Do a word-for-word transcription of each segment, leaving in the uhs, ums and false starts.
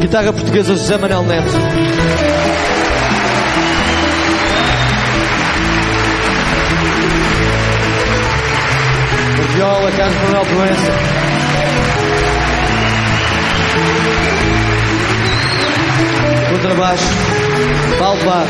Guitarra portuguesa José Manuel Neto. Viola Carlos Manuel Proença. Contrabaixo Paulo Vaz.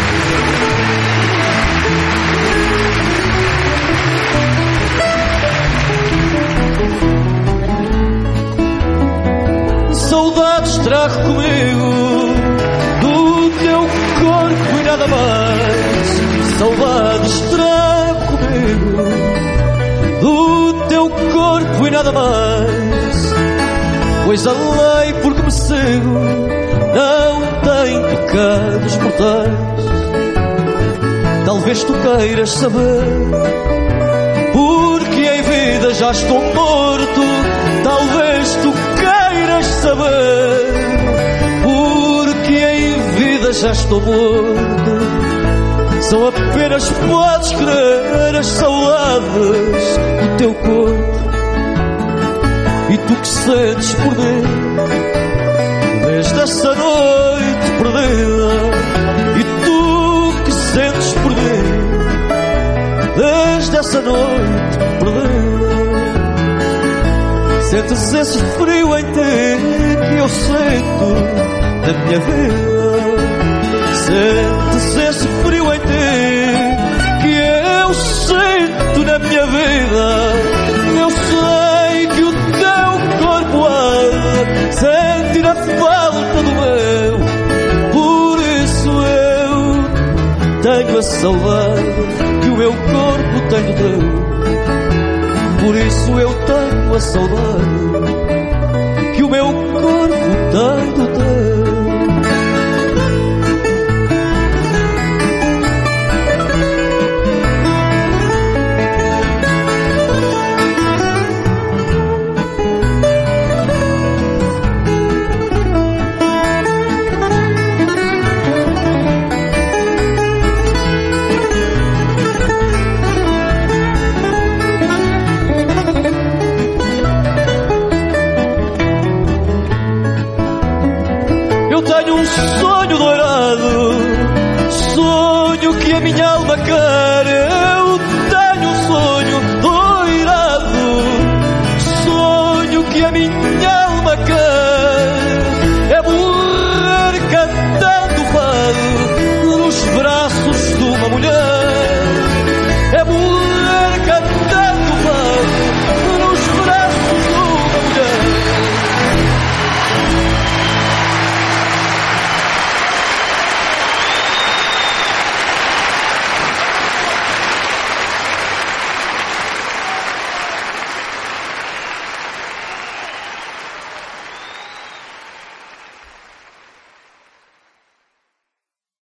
Saudades trago comigo do teu corpo e nada mais. Saudades trago comigo do teu corpo e nada mais. Pois a lei por que me sigo não tem pecados mortais. Talvez tu queiras saber, porque em vida já estou morto. Talvez tu queiras saber, porque em vida já estou morto. São apenas, podes crer, as saudades do teu corpo. E tu que sentes por dentro, desde essa noite perdida. E tu que sentes por dentro, desde essa noite perdida. Sentes esse frio em ti que eu sinto na minha vida. Sentes esse frio em ti que eu sinto na minha vida. Eu sei que o teu corpo há de sentir a falta do meu. Por isso eu tenho a saudade que o meu corpo tem do teu. Por isso eu tenho a saudade que o meu corpo tem do teu. Tenho um sonho dourado, sonho que a minha alma quer.